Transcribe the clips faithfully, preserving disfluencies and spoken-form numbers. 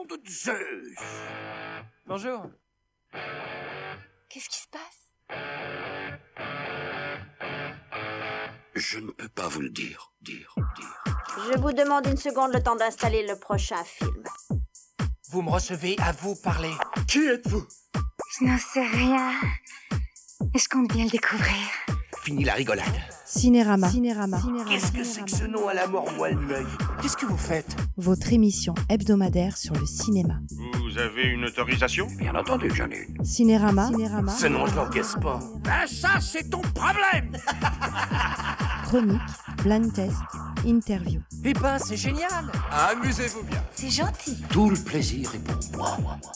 de Zeus! Bonjour. Qu'est-ce qui se passe? Je ne peux pas vous le dire, dire, dire. Je vous demande une seconde le temps d'installer le prochain film. Vous me recevez, à vous parler. Qui êtes-vous? Je n'en sais rien. Et je compte bien le découvrir. Fini la rigolade. Cinérama. Cinérama. Qu'est-ce que c'est que ce nom à la mort moelle l'œil? Qu'est-ce que vous faites? Votre émission hebdomadaire sur le cinéma. Vous avez une autorisation? Bien entendu, j'en ai une. Cinérama. Cinérama. Ce nom, je l'encaisse pas. Ben ça, c'est ton problème! Chronique, blind test, interview. Eh ben, c'est génial. Amusez-vous bien. C'est gentil. Tout le plaisir est pour moi.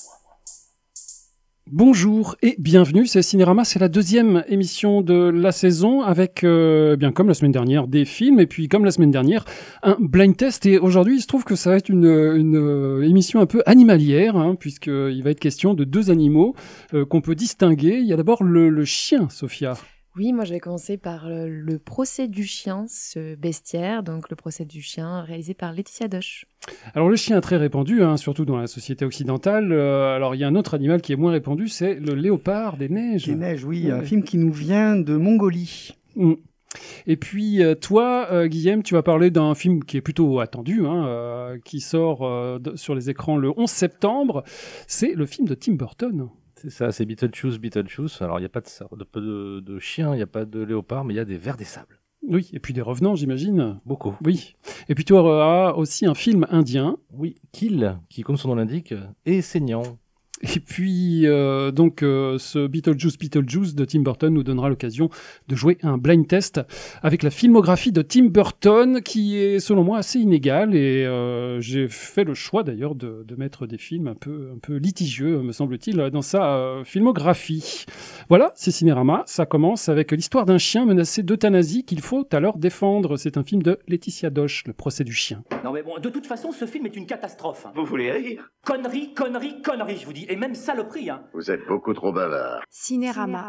Bonjour et bienvenue, c'est Cinérama, c'est la deuxième émission de la saison avec, euh, bien comme la semaine dernière, des films et puis comme la semaine dernière, un blind test. Et aujourd'hui, il se trouve que ça va être une, une euh, émission un peu animalière, hein, puisqu'il va être question de deux animaux euh, qu'on peut distinguer. Il y a d'abord le, le chien, Sophia. Oui, moi je vais commencer par le, le procès du chien, ce bestiaire, donc le procès du chien réalisé par Laetitia Doche. Alors le chien est très répandu, hein, surtout dans la société occidentale. Euh, alors il y a un autre animal qui est moins répandu, c'est le léopard des neiges. Des neiges, oui, Ouais. un film qui nous vient de Mongolie. Mm. Et puis euh, toi, euh, Guillaume, tu vas parler d'un film qui est plutôt attendu, hein, euh, qui sort euh, de- sur les écrans le onze septembre. C'est le film de Tim Burton. C'est ça, c'est Beetlejuice, Beetlejuice. Alors, il n'y a pas de, sar- de, de, de chien, il n'y a pas de léopard, mais il y a des vers des sables. Oui, et puis des revenants, j'imagine. Beaucoup. Oui. Et puis tu auras aussi un film indien. Oui, Kill, qui, comme son nom l'indique, est saignant. Et puis, euh, donc, euh, ce Beetlejuice, Beetlejuice de Tim Burton nous donnera l'occasion de jouer un blind test avec la filmographie de Tim Burton, qui est, selon moi, assez inégale. Et euh, j'ai fait le choix, d'ailleurs, de, de mettre des films un peu, un peu litigieux, me semble-t-il, dans sa euh, filmographie. Voilà, c'est Cinérama. Ça commence avec l'histoire d'un chien menacé d'euthanasie qu'il faut alors défendre. C'est un film de Laetitia Doche, Le procès du chien. Non mais bon, de toute façon, ce film est une catastrophe. hein. Vous voulez rire? Connerie, connerie, connerie, je vous dis. Et même saloperie, hein. Vous êtes beaucoup trop bavard. Cinérama.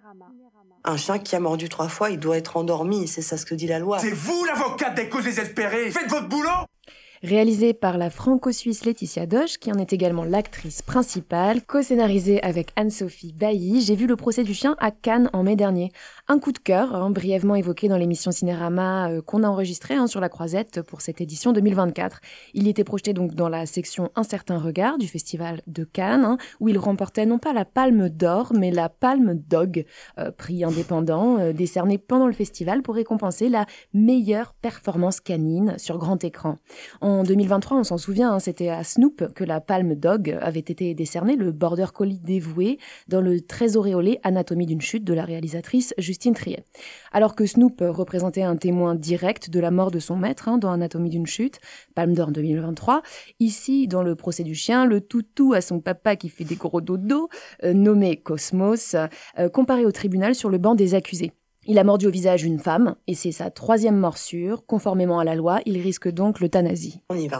Un chat qui a mordu trois fois, il doit être endormi, c'est ça ce que dit la loi. C'est vous l'avocate des causes désespérées! Faites votre boulot! Réalisé par la franco-suisse Laetitia Doche, qui en est également l'actrice principale, co-scénarisé avec Anne-Sophie Bailly, j'ai vu le procès du chien à Cannes en mai dernier. Un coup de cœur, hein, brièvement évoqué dans l'émission Cinérama euh, qu'on a enregistrée hein, sur la Croisette pour cette édition deux mille vingt-quatre. Il était projeté donc dans la section Un certain regard du festival de Cannes, hein, où il remportait non pas la Palme d'Or, mais la Palme Dog, euh, prix indépendant euh, décerné pendant le festival pour récompenser la meilleure performance canine sur grand écran. En deux mille vingt-trois, on s'en souvient, hein, c'était à Snoop que la Palme Dog avait été décernée, le border collie dévoué, dans le très auréolé Anatomie d'une chute de la réalisatrice Justine Triet. Alors que Snoop représentait un témoin direct de la mort de son maître hein, dans Anatomie d'une chute, Palme d'Or deux mille vingt-trois, ici, dans le procès du chien, le toutou à son papa qui fait des gros dodos, euh, nommé Cosmos, euh, comparé au tribunal sur le banc des accusés. Il a mordu au visage une femme, et c'est sa troisième morsure. Conformément à la loi, il risque donc l'euthanasie. On y va.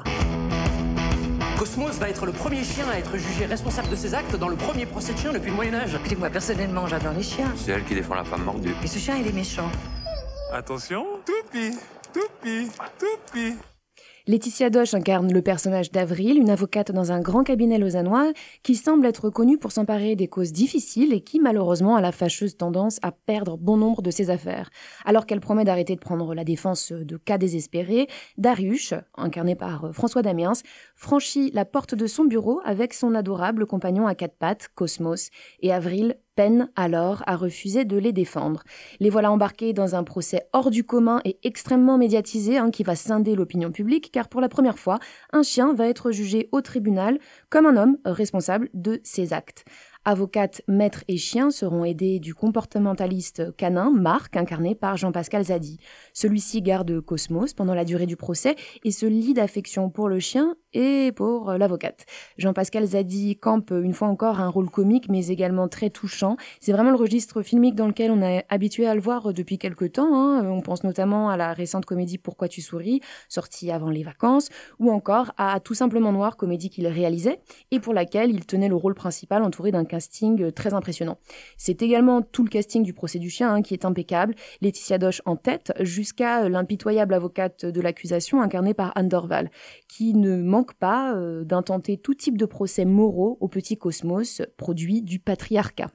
Cosmos va être le premier chien à être jugé responsable de ses actes dans le premier procès de chien depuis le Moyen-Âge. Écoutez, moi, personnellement, j'adore les chiens. C'est elle qui défend la femme mordue. Et ce chien, il est méchant. Attention, Toupi, Toupi, Toupi. Laetitia Doche incarne le personnage d'Avril, une avocate dans un grand cabinet lausannois qui semble être connue pour s'emparer des causes difficiles et qui malheureusement a la fâcheuse tendance à perdre bon nombre de ses affaires. Alors qu'elle promet d'arrêter de prendre la défense de cas désespérés, Darius, incarné par François Damiens, franchit la porte de son bureau avec son adorable compagnon à quatre pattes, Cosmos, et Avril peine alors à refuser de les défendre. Les voilà embarqués dans un procès hors du commun et extrêmement médiatisé hein, qui va scinder l'opinion publique car pour la première fois, un chien va être jugé au tribunal comme un homme responsable de ses actes. Avocate, maître et chien seront aidés du comportementaliste canin Marc, incarné par Jean-Pascal Zadi. Celui-ci garde Cosmos pendant la durée du procès et se lie d'affection pour le chien et pour l'avocate. Jean-Pascal Zadi campe une fois encore un rôle comique mais également très touchant. C'est vraiment le registre filmique dans lequel on est habitué à le voir depuis quelques temps. Hein. On pense notamment à la récente comédie Pourquoi tu souris, sortie avant les vacances, ou encore à Tout simplement noir, comédie qu'il réalisait et pour laquelle il tenait le rôle principal entouré d'un casting très impressionnant. C'est également tout le casting du procès du chien hein, qui est impeccable. Laetitia Doche en tête, jusqu'à l'impitoyable avocate de l'accusation incarnée par Anne Dorval, qui ne manque manque pas euh, d'intenter tout type de procès moraux au petit cosmos, produit du patriarcat.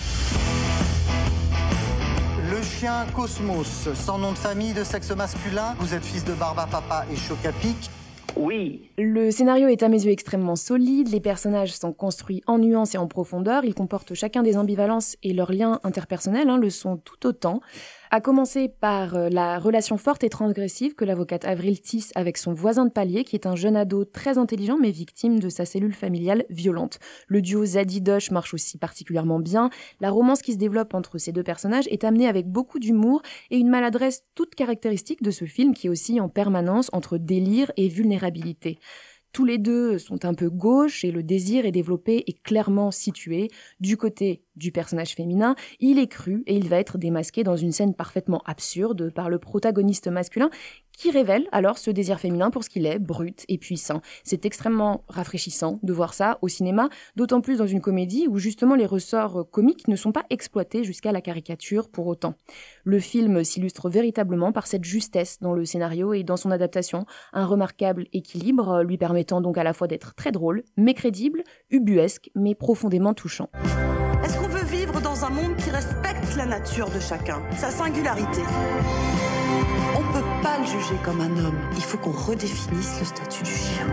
Le chien Cosmos, sans nom de famille, de sexe masculin, vous êtes fils de Barba Papa et Chocapic. Oui. Le scénario est à mes yeux extrêmement solide, les personnages sont construits en nuances et en profondeur, ils comportent chacun des ambivalences et leurs liens interpersonnels hein, le sont tout autant. À commencer par euh, la relation forte et transgressive que l'avocate Avril tisse avec son voisin de palier, qui est un jeune ado très intelligent mais victime de sa cellule familiale violente. Le duo Zadie-Dosh marche aussi particulièrement bien. La romance qui se développe entre ces deux personnages est amenée avec beaucoup d'humour et une maladresse toute caractéristique de ce film qui oscille en permanence entre délire et vulnérabilité. Tous les deux sont un peu gauches et le désir est développé et clairement situé. Du côté du personnage féminin, il est cru et il va être démasqué dans une scène parfaitement absurde par le protagoniste masculin qui révèle alors ce désir féminin pour ce qu'il est, brut et puissant. C'est extrêmement rafraîchissant de voir ça au cinéma, d'autant plus dans une comédie où justement les ressorts comiques ne sont pas exploités jusqu'à la caricature pour autant. Le film s'illustre véritablement par cette justesse dans le scénario et dans son adaptation, un remarquable équilibre lui permettant donc à la fois d'être très drôle, mais crédible, ubuesque, mais profondément touchant. Est-ce qu'on veut vivre dans un monde qui respecte la nature de chacun, sa singularité ? On ne peut pas le juger comme un homme. Il faut qu'on redéfinisse le statut du chien.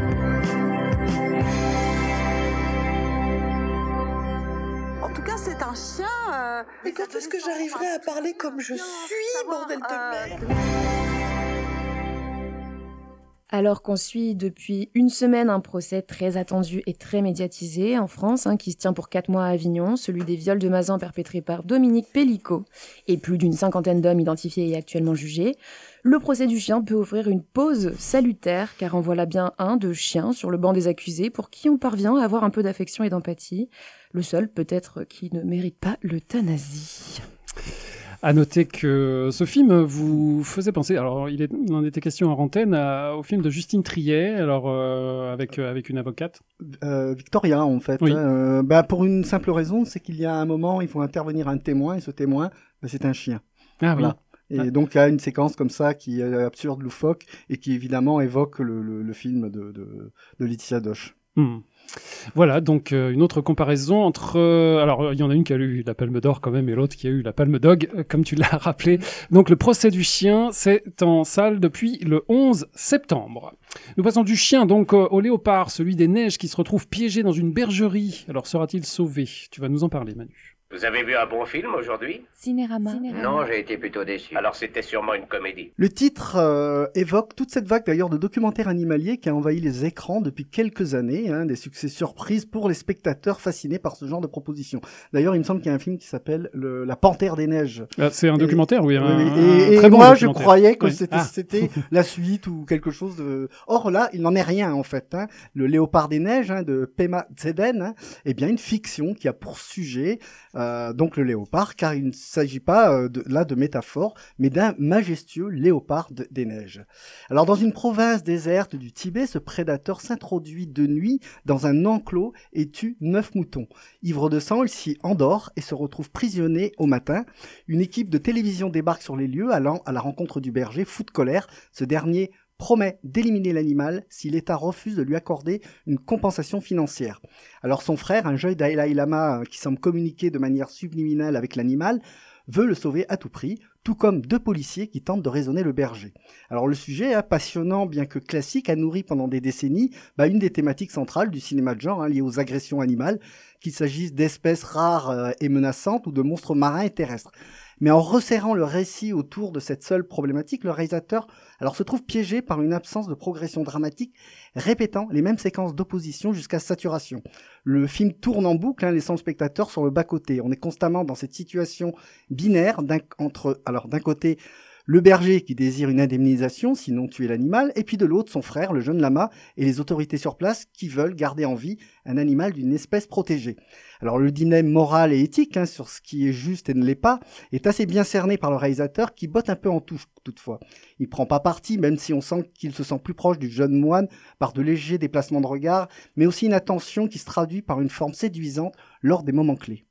En tout cas, c'est un chien... Euh, Mais quand est-ce que j'arriverai à parler comme je suis, bordel de merde ? Alors qu'on suit depuis une semaine un procès très attendu et très médiatisé en France, hein, qui se tient pour quatre mois à Avignon, celui des viols de Mazan perpétrés par Dominique Pellicot, et plus d'une cinquantaine d'hommes identifiés et actuellement jugés, le procès du chien peut offrir une pause salutaire, car en voilà bien un de chien sur le banc des accusés pour qui on parvient à avoir un peu d'affection et d'empathie, le seul peut-être qui ne mérite pas l'euthanasie. À noter que ce film vous faisait penser, alors il, est, il en était question en antenne, à, au film de Justine Triet, alors euh, avec euh, avec une avocate. Euh, Victoria en fait. Oui. Euh, bah pour une simple raison, c'est qu'il y a un moment, il faut intervenir un témoin et ce témoin, bah, c'est un chien. Ah voilà. oui. Et ah. donc il y a une séquence comme ça qui est absurde, loufoque et qui évidemment évoque le, le, le film de, de, de Laetitia Doche. Hmm. Voilà, donc euh, une autre comparaison entre... Euh, alors, il y en a une qui a eu la Palme d'Or quand même, et l'autre qui a eu la Palme Dog, euh, comme tu l'as rappelé. Donc, le procès du chien, c'est en salle depuis le onze septembre. Nous passons du chien, donc, euh, au léopard, celui des neiges qui se retrouve piégé dans une bergerie. Alors, sera-t-il sauvé ? Tu vas nous en parler, Manu. Vous avez vu un bon film aujourd'hui ? Cinérama. Non, j'ai été plutôt déçu. Alors c'était sûrement une comédie. Le titre euh, évoque toute cette vague d'ailleurs de documentaires animaliers qui a envahi les écrans depuis quelques années, hein, des succès surprises pour les spectateurs fascinés par ce genre de propositions. D'ailleurs, il me semble qu'il y a un film qui s'appelle le, La Panthère des Neiges. Ah, c'est un et, documentaire, oui. Un, oui, un, et, un et très moi, bon je croyais que oui. c'était, ah. c'était la suite ou quelque chose de... Or là, il n'en est rien en fait. Hein. Le Léopard des Neiges hein, de Pema Tzeden hein, est bien une fiction qui a pour sujet euh, donc le léopard. Car il ne s'agit pas euh, de, là de métaphore, mais d'un majestueux léopard de, des neiges. Alors dans une province déserte du Tibet, ce prédateur s'introduit de nuit dans un enclos et tue neuf moutons. Ivre de sang, il s'y endort et se retrouve prisonnier au matin. Une équipe de télévision débarque sur les lieux, allant à la rencontre du berger, fou de colère. Ce dernier promet d'éliminer l'animal si l'État refuse de lui accorder une compensation financière. Alors son frère, un jeune Dalai Lama qui semble communiquer de manière subliminale avec l'animal, veut le sauver à tout prix, tout comme deux policiers qui tentent de raisonner le berger. Alors le sujet, hein, passionnant bien que classique, a nourri pendant des décennies bah, une des thématiques centrales du cinéma de genre hein, liées aux agressions animales, qu'il s'agisse d'espèces rares euh, et menaçantes ou de monstres marins et terrestres. Mais en resserrant le récit autour de cette seule problématique, le réalisateur alors, se trouve piégé par une absence de progression dramatique, répétant les mêmes séquences d'opposition jusqu'à saturation. Le film tourne en boucle, hein, laissant le spectateur sur le bas-côté. On est constamment dans cette situation binaire d'un, entre, alors, d'un côté, le berger qui désire une indemnisation, sinon tuer l'animal, et puis de l'autre, son frère, le jeune lama, et les autorités sur place qui veulent garder en vie un animal d'une espèce protégée. Alors le dilemme moral et éthique hein, sur ce qui est juste et ne l'est pas est assez bien cerné par le réalisateur qui botte un peu en touche toutefois. Il prend pas parti, même si on sent qu'il se sent plus proche du jeune moine par de légers déplacements de regard, mais aussi une attention qui se traduit par une forme séduisante lors des moments clés.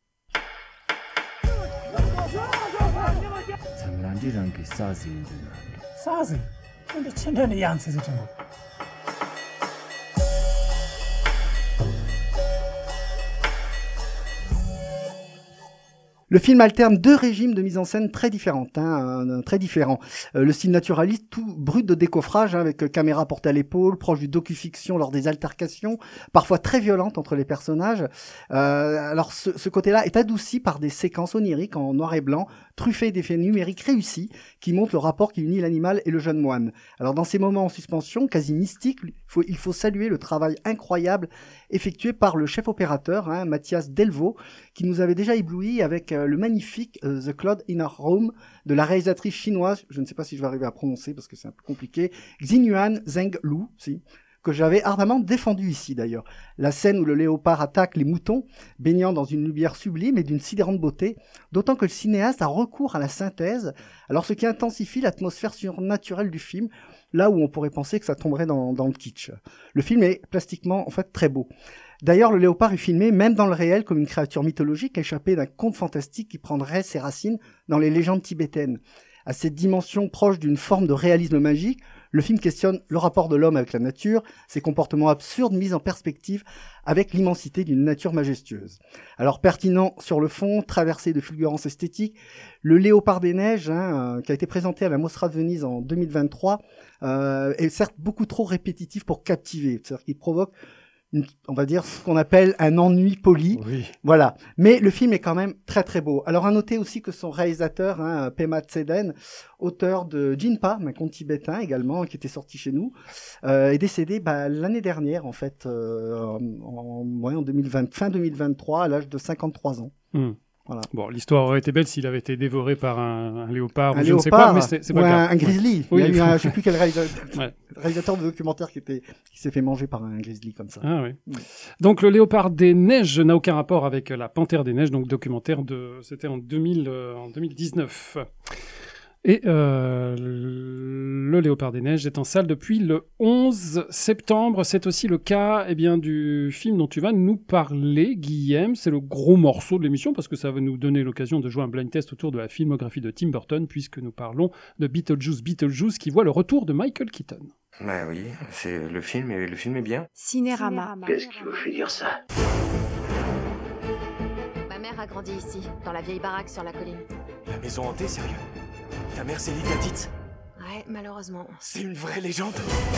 Le film alterne deux régimes de mise en scène très différents, hein, très différents. Euh, le style naturaliste, tout brut de décoffrage, hein, avec caméra portée à l'épaule, proche du docu-fiction lors des altercations, parfois très violentes entre les personnages. Euh, alors ce, ce côté-là est adouci par des séquences oniriques en noir et blanc, truffées d'effets numériques réussis, qui montrent le rapport qui unit l'animal et le jeune moine. Alors dans ces moments en suspension, quasi mystiques, il faut, il faut saluer le travail incroyable effectué par le chef opérateur, hein, Mathias Delvaux, qui nous avait déjà ébloui avec euh, le magnifique euh, The Cloud in Our Room de la réalisatrice chinoise, je ne sais pas si je vais arriver à prononcer parce que c'est un peu compliqué, Xinyuan Zheng Lu, si, que j'avais ardemment défendu ici d'ailleurs. La scène où le léopard attaque les moutons, baignant dans une lumière sublime et d'une sidérante beauté, d'autant que le cinéaste a recours à la synthèse, alors ce qui intensifie l'atmosphère surnaturelle du film, là où on pourrait penser que ça tomberait dans, dans le kitsch. Le film est plastiquement en fait très beau. D'ailleurs, le léopard est filmé même dans le réel comme une créature mythologique échappée d'un conte fantastique qui prendrait ses racines dans les légendes tibétaines. À cette dimension proche d'une forme de réalisme magique, le film questionne le rapport de l'homme avec la nature, ses comportements absurdes mis en perspective avec l'immensité d'une nature majestueuse. Alors pertinent sur le fond, traversé de fulgurances esthétiques, le Léopard des Neiges, hein, euh, qui a été présenté à la Mostra de Venise en deux mille vingt-trois, euh, est certes beaucoup trop répétitif pour captiver, c'est-à-dire qu'il provoque Une, on va dire ce qu'on appelle un ennui poli. Oui. Voilà. Mais le film est quand même très très beau. Alors à noter aussi que son réalisateur, hein, Pema Tseden, auteur de Jinpa, un conte tibétain également, qui était sorti chez nous, euh, est décédé bah, l'année dernière en fait, euh, en, ouais, en deux mille vingt, fin deux mille vingt-trois, à l'âge de cinquante-trois ans. Mmh. Voilà. Bon, l'histoire aurait été belle s'il avait été dévoré par un, un léopard un ou je léopard, ne sais quoi, mais c'est, c'est pas ou le un, cas. un grizzly. Oui, il y a eu faut... un, je sais plus quel réalisateur, ouais. réalisateur de documentaire qui, était, qui s'est fait manger par un grizzly comme ça. Ah oui. Mmh. Donc le Léopard des Neiges n'a aucun rapport avec la Panthère des Neiges, donc documentaire de, c'était en deux mille, euh, en deux mille dix-neuf. Et euh, le Léopard des Neiges est en salle depuis le onze septembre. C'est aussi le cas eh bien, du film dont tu vas nous parler, Guillaume. C'est le gros morceau de l'émission parce que ça va nous donner l'occasion de jouer un blind test autour de la filmographie de Tim Burton puisque nous parlons de Beetlejuice, Beetlejuice qui voit le retour de Michael Keaton. Bah oui, c'est le film et le film est bien. Cinérama. Qu'est-ce qui vous fait dire ça? Ma mère a grandi ici, dans la vieille baraque sur la colline. La maison hantée, sérieux? Ta mère, c'est Lydia Ditz? Ouais, malheureusement. C'est une vraie légende.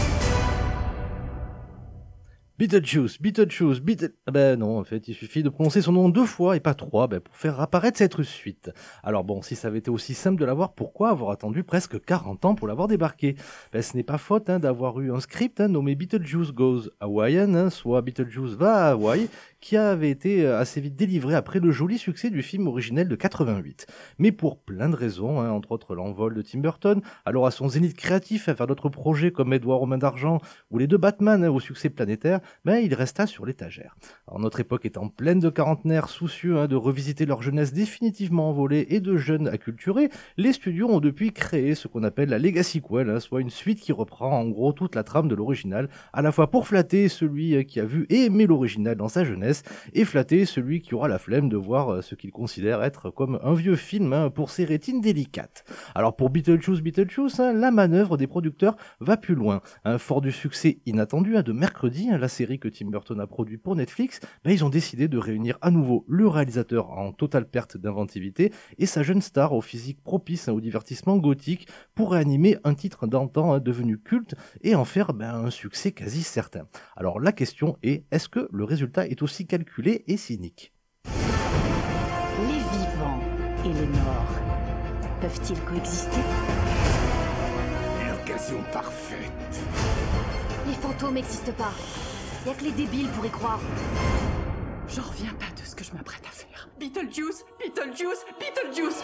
Beetlejuice, Beetlejuice, Beetle... Ah ben non, en fait, il suffit de prononcer son nom deux fois et pas trois ben, pour faire apparaître cette suite. Alors bon, si ça avait été aussi simple de l'avoir, pourquoi avoir attendu presque quarante ans pour l'avoir débarqué? Ben ce n'est pas faute hein, d'avoir eu un script hein, nommé Beetlejuice Goes Hawaiian, hein, soit Beetlejuice va à Hawaï, qui avait été assez vite délivré après le joli succès du film originel de quatre-vingt-huit. Mais pour plein de raisons, hein, entre autres l'envol de Tim Burton, alors à son zénith créatif à faire d'autres projets comme Edouard aux mains d'argent ou les deux Batman hein, au succès planétaire, ben il resta sur l'étagère. Alors notre époque étant pleine de quarantenaires soucieux hein, de revisiter leur jeunesse définitivement envolée et de jeunes acculturés, les studios ont depuis créé ce qu'on appelle la Legacy Sequel, hein, soit une suite qui reprend en gros toute la trame de l'original, à la fois pour flatter celui qui a vu et aimé l'original dans sa jeunesse, et flatter celui qui aura la flemme de voir ce qu'il considère être comme un vieux film hein, pour ses rétines délicates. Alors pour Beetlejuice, Beetlejuice, hein, la manœuvre des producteurs va plus loin. Hein, fort du succès inattendu hein, de Mercredi, hein, la série que Tim Burton a produit pour Netflix, ben, ils ont décidé de réunir à nouveau le réalisateur en totale perte d'inventivité et sa jeune star au physique propice hein, au divertissement gothique pour réanimer un titre d'antan hein, devenu culte et en faire ben, un succès quasi certain. Alors la question est, est-ce que le résultat est aussi calculé et cynique? Les vivants et les morts peuvent-ils coexister? L'occasion parfaite. Les fantômes n'existent pas. Y'a que les débiles pour y croire. J'en reviens pas de ce que je m'apprête à faire. Beetlejuice, Beetlejuice, Beetlejuice.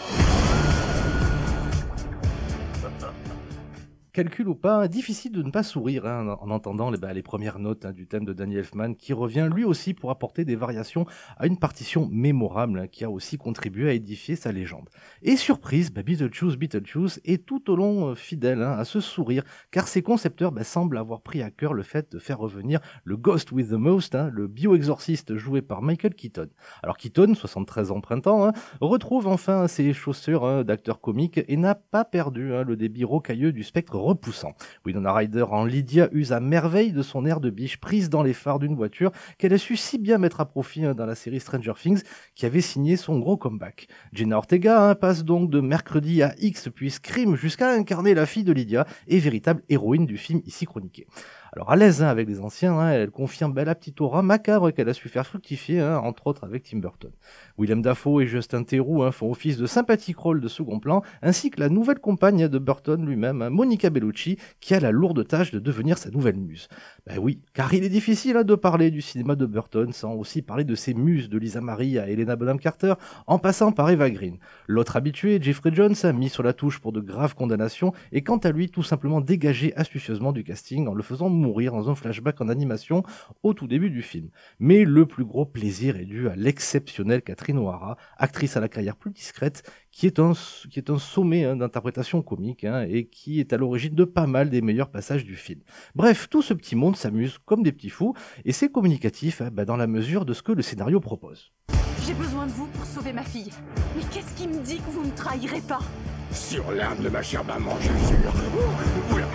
Calcul ou pas, difficile de ne pas sourire hein, en entendant les, bah, les premières notes hein, du thème de Danny Elfman qui revient lui aussi pour apporter des variations à une partition mémorable hein, qui a aussi contribué à édifier sa légende. Et surprise, bah, Beetlejuice, Beetlejuice est tout au long euh, fidèle hein, à ce sourire car ses concepteurs bah, semblent avoir pris à cœur le fait de faire revenir le Ghost with the Most, hein, le bio-exorciste joué par Michael Keaton. Alors Keaton, soixante-treize ans printemps, hein, retrouve enfin ses chaussures hein, d'acteur comique et n'a pas perdu hein, le débit rocailleux du spectre repoussant. Winona Ryder en Lydia use à merveille de son air de biche prise dans les phares d'une voiture qu'elle a su si bien mettre à profit hein, dans la série Stranger Things qui avait signé son gros comeback. Jenna Ortega hein, passe donc de Mercredi à X puis Scream jusqu'à incarner la fille de Lydia et véritable héroïne du film ici chroniqué. Alors à l'aise hein, avec les anciens, hein, elle confirme ben, la petite aura macabre qu'elle a su faire fructifier, hein, entre autres avec Tim Burton. Willem Dafoe et Justin Theroux hein, font office de sympathique rôle de second plan, ainsi que la nouvelle compagne de Burton lui-même, hein, Monica Bellucci, qui a la lourde tâche de devenir sa nouvelle muse. Ben oui, car il est difficile hein, de parler du cinéma de Burton sans aussi parler de ses muses, de Lisa Marie à Helena Bonham Carter, en passant par Eva Green. L'autre habitué, Jeffrey Jones, a mis sur la touche pour de graves condamnations, et quant à lui, tout simplement dégagé astucieusement du casting en le faisant mourir dans un flashback en animation au tout début du film. Mais le plus gros plaisir est dû à l'exceptionnelle Catherine O'Hara, actrice à la carrière plus discrète, qui est un, qui est un sommet hein, d'interprétation comique hein, et qui est à l'origine de pas mal des meilleurs passages du film. Bref, tout ce petit monde s'amuse comme des petits fous et c'est communicatif hein, bah, dans la mesure de ce que le scénario propose. J'ai besoin de vous pour sauver ma fille. Mais qu'est-ce qui me dit que vous me trahirez pas? Sur l'âme de ma chère maman, je jure. Ouh, oula.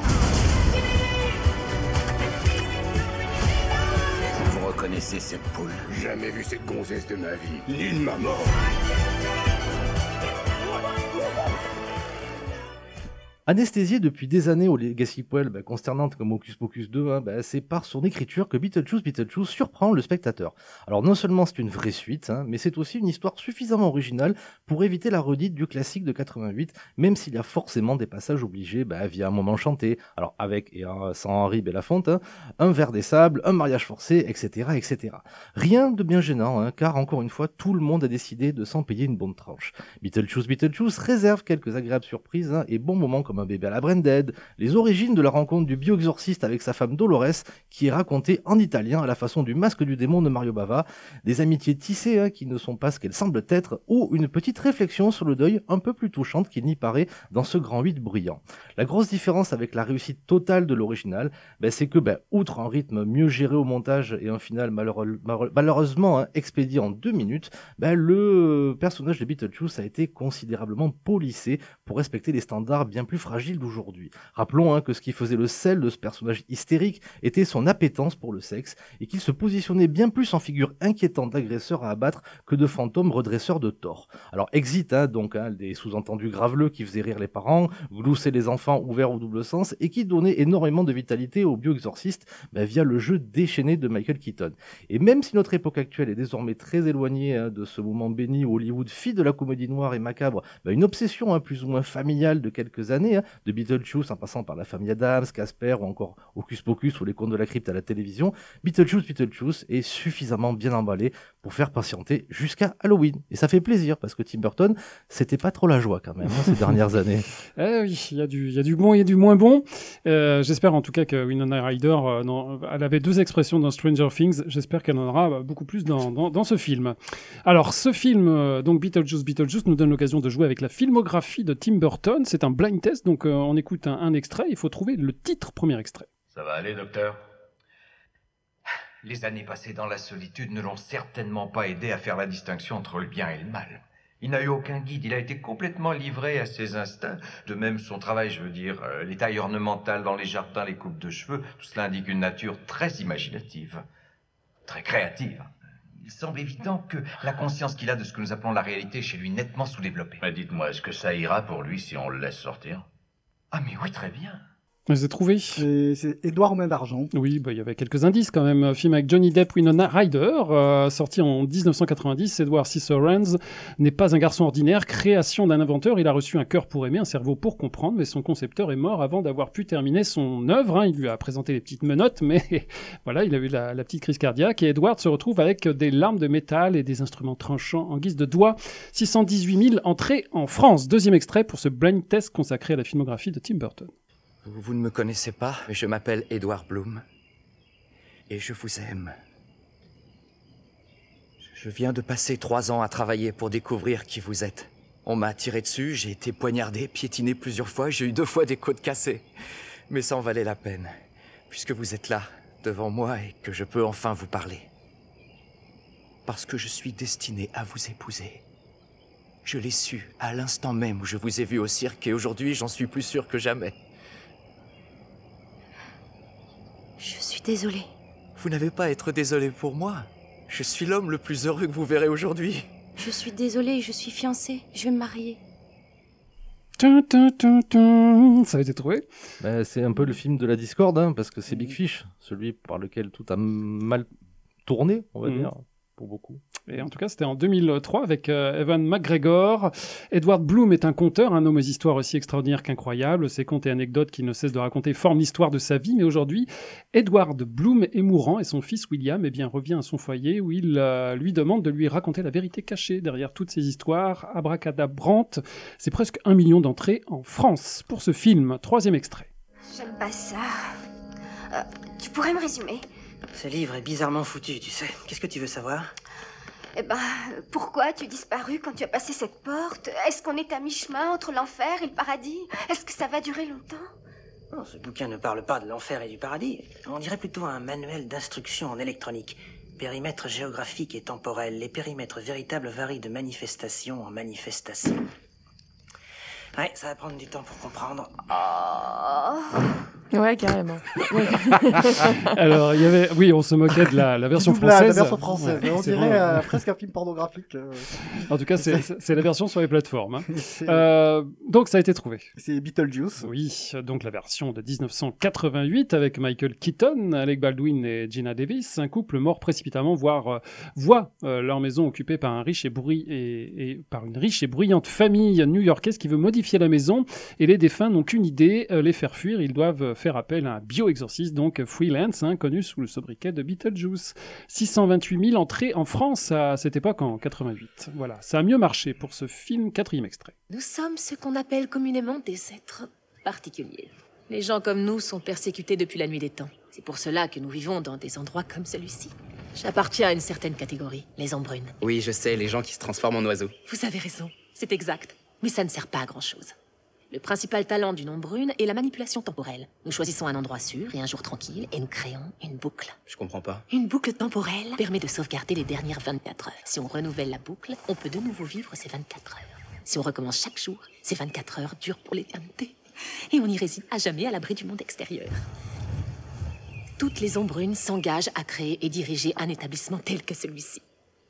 Vous reconnaissez cette poule? Jamais vu cette gonzesse de ma vie, ni de ma mort. Anesthésiée depuis des années aux legacy poils bah, consternantes comme Hocus Pocus deux, hein, bah, c'est par son écriture que Beetlejuice Beetlejuice surprend le spectateur. Alors non seulement c'est une vraie suite, hein, mais c'est aussi une histoire suffisamment originale pour éviter la redite du classique de quatre-vingt-huit, même s'il y a forcément des passages obligés bah, via un moment chanté, alors avec et euh, sans Henri Belafonte, hein, un verre des sables, un mariage forcé, et cetera et cetera. Rien de bien gênant, hein, car encore une fois, tout le monde a décidé de s'en payer une bonne tranche. Beetlejuice Beetlejuice réserve quelques agréables surprises hein, et bons moments comme un bébé à la Branded, les origines de la rencontre du bio-exorciste avec sa femme Dolores, qui est racontée en italien à la façon du masque du démon de Mario Bava, des amitiés tissées hein, qui ne sont pas ce qu'elles semblent être, ou une petite réflexion sur le deuil un peu plus touchante qu'il n'y paraît dans ce grand huit bruyant. La grosse différence avec la réussite totale de l'original, ben, c'est que, ben, outre un rythme mieux géré au montage et un final malheureux, malheureusement hein, expédié en deux minutes, ben, le personnage de Beetlejuice a été considérablement polissé pour respecter les standards bien plus fragile d'aujourd'hui. Rappelons hein, que ce qui faisait le sel de ce personnage hystérique était son appétence pour le sexe et qu'il se positionnait bien plus en figure inquiétante d'agresseur à abattre que de fantôme redresseur de tort. Alors exit hein, donc hein, des sous-entendus graveleux qui faisaient rire les parents, glousser les enfants ouverts au double sens et qui donnaient énormément de vitalité au bio-exorciste bah, via le jeu déchaîné de Michael Keaton. Et même si notre époque actuelle est désormais très éloignée hein, de ce moment béni où Hollywood fit de la comédie noire et macabre bah, une obsession hein, plus ou moins familiale de quelques années, hein, de Beetlejuice en passant par la famille Adams, Casper ou encore Hocus Pocus ou les contes de la crypte à la télévision, Beetlejuice Beetlejuice est suffisamment bien emballé pour faire patienter jusqu'à Halloween. Et ça fait plaisir parce que Tim Burton, c'était pas trop la joie quand même hein, ces dernières années. Eh oui, il y a du, il y a du bon et du moins bon. Euh, j'espère en tout cas que Winona Ryder, euh, non, elle avait deux expressions dans Stranger Things. J'espère qu'elle en aura beaucoup plus dans, dans, dans ce film. Alors, ce film, euh, donc Beetlejuice Beetlejuice, nous donne l'occasion de jouer avec la filmographie de Tim Burton. C'est un blind test, donc euh, on écoute un, un extrait. Il faut trouver le titre, premier extrait. Ça va aller, docteur? Les années passées dans la solitude ne l'ont certainement pas aidé à faire la distinction entre le bien et le mal. Il n'a eu aucun guide, il a été complètement livré à ses instincts. De même, son travail, je veux dire, euh, les tailles ornementales dans les jardins, les coupes de cheveux, tout cela indique une nature très imaginative, très créative. Il semble évident que la conscience qu'il a de ce que nous appelons la réalité est chez lui nettement sous-développée. Mais dites-moi, est-ce que ça ira pour lui si on le laisse sortir? Ah mais oui, très bien. Je les ai trouvés. Et c'est Édouard aux mains d'argent. Oui, bah, il y avait quelques indices quand même. Un film avec Johnny Depp, Winona Ryder, euh, sorti en dix-neuf cent quatre-vingt-dix. Edward Scissorhands n'est pas un garçon ordinaire, création d'un inventeur. Il a reçu un cœur pour aimer, un cerveau pour comprendre, mais son concepteur est mort avant d'avoir pu terminer son œuvre. Hein. Il lui a présenté les petites menottes, mais voilà, il a eu la, la petite crise cardiaque. Et Edward se retrouve avec des lames de métal et des instruments tranchants en guise de doigts. six cent dix-huit mille entrées en France. Deuxième extrait pour ce blind test consacré à la filmographie de Tim Burton. Vous ne me connaissez pas, mais je m'appelle Edward Bloom. Et je vous aime. Je viens de passer trois ans à travailler pour découvrir qui vous êtes. On m'a tiré dessus, j'ai été poignardé, piétiné plusieurs fois, j'ai eu deux fois des côtes cassées. Mais ça en valait la peine, puisque vous êtes là, devant moi, et que je peux enfin vous parler. Parce que je suis destiné à vous épouser. Je l'ai su à l'instant même où je vous ai vu au cirque, et aujourd'hui j'en suis plus sûr que jamais. Je suis désolée. Vous n'avez pas à être désolé pour moi. Je suis l'homme le plus heureux que vous verrez aujourd'hui. Je suis désolée, je suis fiancée. Je vais me marier. Tum, tum, tum, tum. Ça a été trouvé. Bah, c'est un peu le film de la discorde, hein, parce que c'est Big Fish, celui par lequel tout a mal tourné, on va Mmh. dire, pour beaucoup. Et en tout cas, c'était en deux mille trois avec euh, Evan McGregor. Edward Bloom est un conteur, un homme aux histoires aussi extraordinaires qu'incroyables. Ses contes et anecdotes qu'il ne cesse de raconter forment l'histoire de sa vie. Mais aujourd'hui, Edward Bloom est mourant et son fils William eh bien, revient à son foyer où il euh, lui demande de lui raconter la vérité cachée derrière toutes ces histoires abracadabrante. C'est presque un million d'entrées en France pour ce film. Troisième extrait. J'aime pas ça. Euh, tu pourrais me résumer? Ce livre est bizarrement foutu, tu sais. Qu'est-ce que tu veux savoir? Eh ben, pourquoi as-tu disparu quand tu as passé cette porte? Est-ce qu'on est à mi-chemin entre l'enfer et le paradis? Est-ce que ça va durer longtemps? Non, ce bouquin ne parle pas de l'enfer et du paradis. On dirait plutôt un manuel d'instruction en électronique. Périmètre géographique et temporel. Les périmètres véritables varient de manifestation en manifestation. Ouais, ça va prendre du temps pour comprendre. Oh. Ouais, carrément. Alors, il y avait, oui, on se moquait de la, la version Doublage, française. La version française. Ouais, on c'est dirait vrai. euh, presque un film pornographique. euh. En tout cas, c'est, c'est, c'est la version sur les plateformes. Hein. C'est- Euh, donc, ça a été trouvé. C'est Beetlejuice. Oui, donc la version de dix-neuf cent quatre-vingt-huit avec Michael Keaton, Alec Baldwin et Gina Davis. Un couple mort précipitamment, voire euh, voit euh, leur maison occupée par un riche et brui- et, et par une riche et bruyante famille new-yorkaise qui veut modifier la maison. Et les défunts n'ont qu'une idée, euh, les faire fuir. Ils doivent faire appel à un bio-exorciste, donc freelance, hein, connu sous le sobriquet de Beetlejuice. six cent vingt-huit mille entrées en France à cette époque en quatre-vingt-huit. Voilà, ça a mieux marché pour ce film. Quatrième extrait. Nous sommes ce qu'on appelle communément des êtres particuliers. Les gens comme nous sont persécutés depuis la nuit des temps. C'est pour cela que nous vivons dans des endroits comme celui-ci. J'appartiens à une certaine catégorie, les embrunes. Oui, je sais, les gens qui se transforment en oiseaux. Vous avez raison, c'est exact. Mais ça ne sert pas à grand-chose. Le principal talent d'une ombrune est la manipulation temporelle. Nous choisissons un endroit sûr et un jour tranquille et nous créons une boucle. Je comprends pas. Une boucle temporelle permet de sauvegarder les dernières vingt-quatre heures. Si on renouvelle la boucle, on peut de nouveau vivre ces vingt-quatre heures. Si on recommence chaque jour, ces vingt-quatre heures durent pour l'éternité. Et on y réside à jamais à l'abri du monde extérieur. Toutes les ombrunes s'engagent à créer et diriger un établissement tel que celui-ci.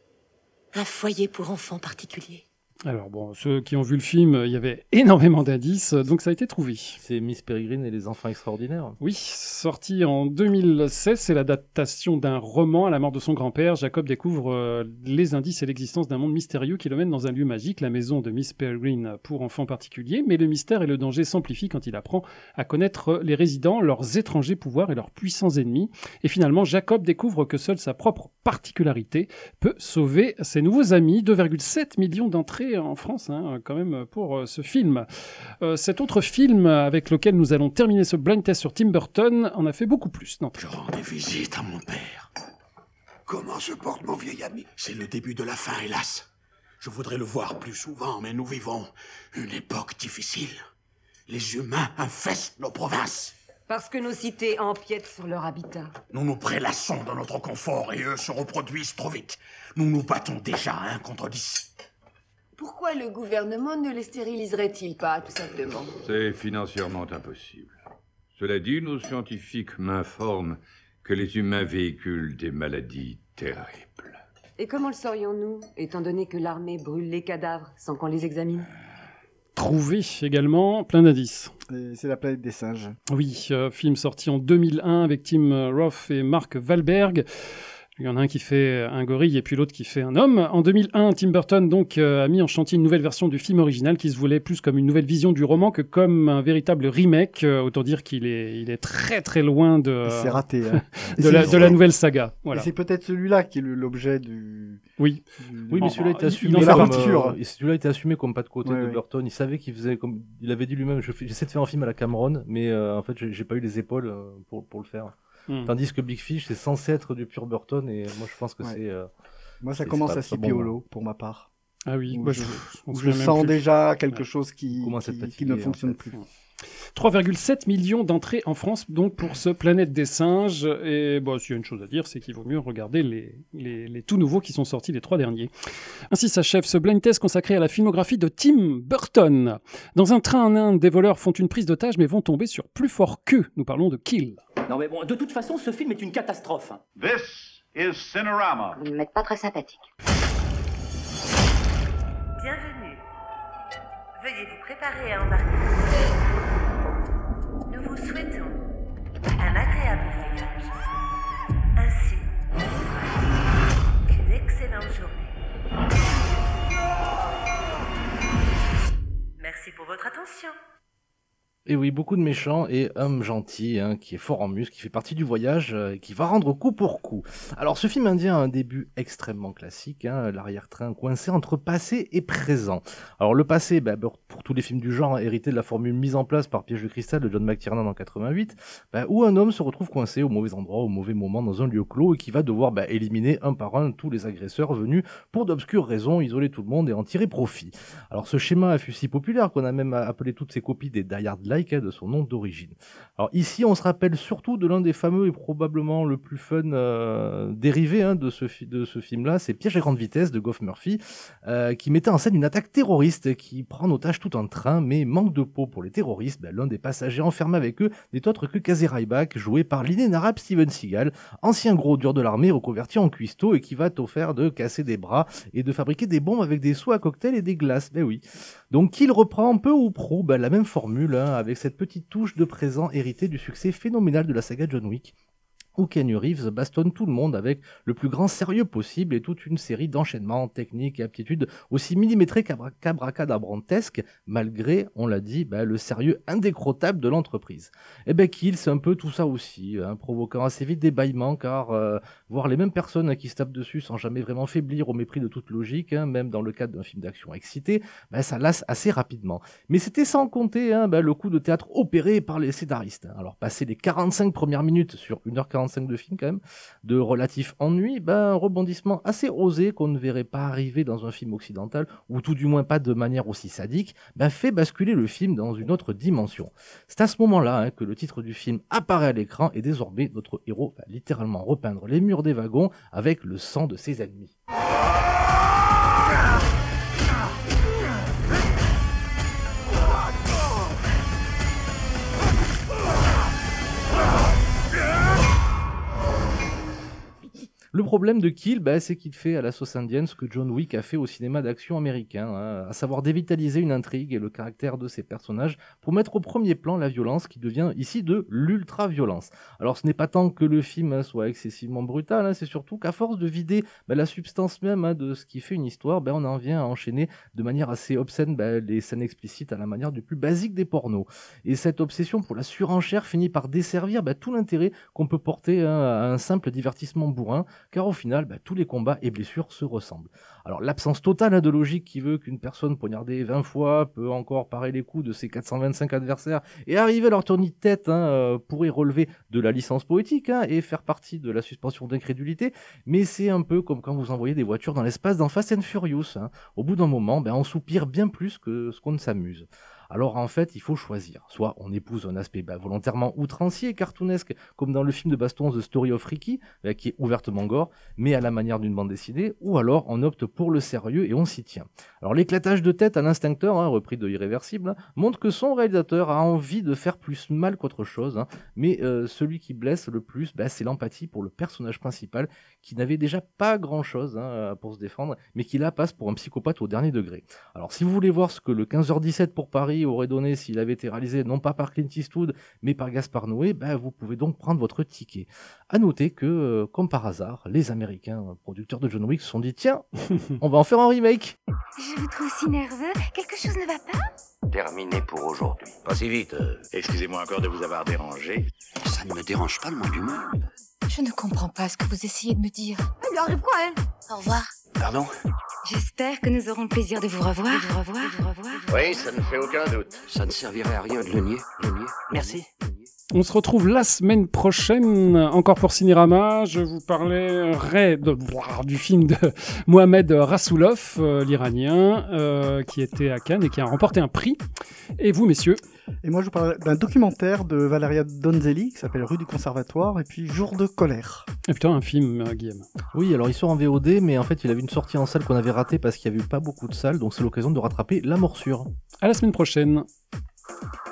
Un foyer pour enfants particuliers. Alors bon, ceux qui ont vu le film, il y avait énormément d'indices, donc ça a été trouvé. C'est Miss Peregrine et les enfants extraordinaires. Oui, sorti en deux mille seize, c'est l'adaptation d'un roman. À la mort de son grand-père, Jacob découvre euh, les indices et l'existence d'un monde mystérieux qui le mène dans un lieu magique, la maison de Miss Peregrine pour enfants particuliers. Mais le mystère et le danger s'amplifient quand il apprend à connaître les résidents, leurs étrangers pouvoirs et leurs puissants ennemis. Et finalement, Jacob découvre que seule sa propre particularité peut sauver ses nouveaux amis. deux virgule sept millions d'entrées en France, hein, quand même, pour euh, ce film. Euh, cet autre film avec lequel nous allons terminer ce blind test sur Tim Burton en a fait beaucoup plus. Non. Je rendais visite à mon père. Comment se porte mon vieil ami? C'est le début de la fin, hélas. Je voudrais le voir plus souvent, mais nous vivons une époque difficile. Les humains infestent nos provinces. Parce que nos cités empiètent sur leur habitat. Nous nous prélassons dans notre confort et eux se reproduisent trop vite. Nous nous battons déjà un contre dix. Pourquoi le gouvernement ne les stériliserait-il pas, tout simplement? C'est financièrement impossible. Cela dit, nos scientifiques m'informent que les humains véhiculent des maladies terribles. Et comment le saurions-nous, étant donné que l'armée brûle les cadavres sans qu'on les examine? Trouvé également, plein d'indices. Et c'est la planète des singes. Oui, euh, film sorti en deux mille un avec Tim Roth et Mark Wahlberg. Il y en a un qui fait un gorille et puis l'autre qui fait un homme. En deux mille un, Tim Burton donc, euh, a mis en chantier une nouvelle version du film original qui se voulait plus comme une nouvelle vision du roman que comme un véritable remake. Euh, autant dire qu'il est, il est très très loin de, euh, C'est raté. Hein. de, la, de la nouvelle saga. Voilà. Et c'est peut-être celui-là qui est le- l'objet du... Oui. du- Oui, mais en- celui-là a été en- assumé de la comme, rupture. euh, et celui-là a été assumé comme pas de côté Ouais, de ouais. Burton. Il savait qu'il faisait comme, il avait dit lui-même, je fais- j'essaie de faire un film à la Cameron, mais euh, en fait, j'ai j'ai pas eu les épaules euh, pour, pour le faire. Hmm. Tandis que Big Fish, c'est censé être du pur Burton, et moi, je pense que Ouais. c'est. euh, Moi, ça c'est- commence c'est pas- à c'est pas six pieds bon, au hein. lot, pour ma part. Ah oui, Où moi, je, je- je où me je souviens même sens plus. déjà quelque chose qui, commence à qui, être qui ne fatigué, en fonctionne fait. plus. trois virgule sept millions d'entrées en France, donc pour ce Planète des singes. Et bon, s'il y a une chose à dire, c'est qu'il vaut mieux regarder les, les, les tout nouveaux qui sont sortis, les trois derniers. Ainsi s'achève ce blind test consacré à la filmographie de Tim Burton. Dans un train en Inde, des voleurs font une prise d'otage mais vont tomber sur plus fort qu'eux. Nous parlons de Kill. Non mais bon, de toute façon, ce film est une catastrophe. This is Cinerama. Vous ne m'êtes pas très sympathique. Bienvenue. Veuillez vous préparer à embarquer. Nous vous souhaitons un agréable voyage, ainsi qu'une excellente journée. Merci pour votre attention. Et oui, beaucoup de méchants et homme gentil, hein, qui est fort en muscle, qui fait partie du voyage, euh, et qui va rendre coup pour coup. Alors, ce film indien a un début extrêmement classique, hein, l'arrière-train coincé entre passé et présent. Alors, le passé, bah, pour tous les films du genre, hérité de la formule mise en place par Piège de cristal de John McTiernan en quatre-vingt-huit, bah, où un homme se retrouve coincé au mauvais endroit, au mauvais moment, dans un lieu clos, et qui va devoir bah, éliminer un par un tous les agresseurs venus pour d'obscures raisons, isoler tout le monde et en tirer profit. Alors, ce schéma a fut si populaire qu'on a même appelé toutes ces copies des Die Hard Like, de son nom d'origine. Alors ici, on se rappelle surtout de l'un des fameux et probablement le plus fun euh, dérivé hein, de ce, fi- de ce film-là, c'est Piège à grande vitesse de Geoff Murphy, euh, qui mettait en scène une attaque terroriste qui prend en otage tout un train, mais manque de peau pour les terroristes, ben, l'un des passagers enfermés avec eux n'est autre que Casey Ryback, joué par l'inénarrable Steven Seagal, ancien gros dur de l'armée reconverti en cuistot et qui va t'offrir de casser des bras et de fabriquer des bombes avec des seaux à cocktail et des glaces. Ben oui. Donc il reprend peu ou prou ben, la même formule hein, avec cette petite touche de présent héritée du succès phénoménal de la saga John Wick, où Keanu Reeves bastonne tout le monde avec le plus grand sérieux possible et toute une série d'enchaînements, techniques et aptitudes aussi millimétrées qu'abra- qu'abracadabrantesques, malgré, on l'a dit, bah, le sérieux indécrottable de l'entreprise. Et ben Kill, c'est un peu tout ça aussi, hein, provoquant assez vite des bâillements, car euh, voir les mêmes personnes qui se tapent dessus sans jamais vraiment faiblir au mépris de toute logique, hein, même dans le cadre d'un film d'action excité, bah, ça lasse assez rapidement. Mais c'était sans compter hein, bah, le coup de théâtre opéré par les scénaristes. Alors, passer les quarante-cinq premières minutes sur une heure quarante de film quand même, de relatif ennui, ben, un rebondissement assez osé qu'on ne verrait pas arriver dans un film occidental, ou tout du moins pas de manière aussi sadique, ben, fait basculer le film dans une autre dimension. C'est à ce moment-là hein, que le titre du film apparaît à l'écran et désormais notre héros va littéralement repeindre les murs des wagons avec le sang de ses ennemis. Le problème de Kill, bah, c'est qu'il fait à la sauce indienne ce que John Wick a fait au cinéma d'action américain, hein, à savoir dévitaliser une intrigue et le caractère de ses personnages pour mettre au premier plan la violence qui devient ici de l'ultra-violence. Alors ce n'est pas tant que le film hein, soit excessivement brutal, hein, c'est surtout qu'à force de vider bah, la substance même hein, de ce qui fait une histoire, bah, on en vient à enchaîner de manière assez obscène bah, les scènes explicites à la manière du plus basique des pornos. Et cette obsession pour la surenchère finit par desservir bah, tout l'intérêt qu'on peut porter hein, à un simple divertissement bourrin, car au final, bah, tous les combats et blessures se ressemblent. Alors l'absence totale hein, de logique qui veut qu'une personne poignardée vingt fois peut encore parer les coups de ses quatre cent vingt-cinq adversaires et arriver à leur tourner de tête hein, euh, pourrait relever de la licence poétique hein, et faire partie de la suspension d'incrédulité, mais c'est un peu comme quand vous envoyez des voitures dans l'espace dans Fast and Furious. Hein. Au bout d'un moment, bah, on soupire bien plus que ce qu'on ne s'amuse. Alors en fait, il faut choisir. Soit on épouse un aspect bah, volontairement outrancier, cartoonesque, comme dans le film de baston The Story of Ricky, bah, qui est ouvertement gore, mais à la manière d'une bande dessinée, ou alors on opte pour le sérieux et on s'y tient. Alors l'éclatage de tête à l'instincteur, hein, repris de Irréversible, hein, montre que son réalisateur a envie de faire plus mal qu'autre chose, hein, mais euh, celui qui blesse le plus, bah, c'est l'empathie pour le personnage principal, qui n'avait déjà pas grand-chose hein, pour se défendre, mais qui là passe pour un psychopathe au dernier degré. Alors si vous voulez voir ce que le quinze heures dix-sept pour Paris aurait donné s'il avait été réalisé non pas par Clint Eastwood mais par Gaspard Noé, ben vous pouvez donc prendre votre ticket. À noter que, euh, comme par hasard, les Américains euh, producteurs de John Wick se sont dit tiens, on va en faire un remake. Je vous trouve si nerveux. Quelque chose ne va pas? Terminé pour aujourd'hui. Pas si vite. euh, Excusez-moi encore de vous avoir dérangé. Ça ne me dérange pas le moins du monde. Je ne comprends pas ce que vous essayez de me dire. Il lui arrive quoi, elle? Au revoir. Pardon? J'espère que nous aurons le plaisir de vous revoir. De vous revoir. De vous revoir. Oui, ça ne fait aucun doute. Ça ne servirait à rien de le nier. Le nier. Merci. On se retrouve la semaine prochaine, encore pour Cinérama. Je vous parlerai de, du film de Mohamed Rassoulov, euh, l'Iranien, euh, qui était à Cannes et qui a remporté un prix. Et vous, messieurs? Et moi, je vous parle d'un documentaire de Valeria Donzelli qui s'appelle Rue du Conservatoire et puis Jour de colère. Et putain, un film, euh, Guillaume. Oui, alors il sort en V O D, mais en fait, il avait une sortie en salle qu'on avait ratée parce qu'il n'y avait eu pas beaucoup de salles, donc c'est l'occasion de rattraper la morsure. À la semaine prochaine.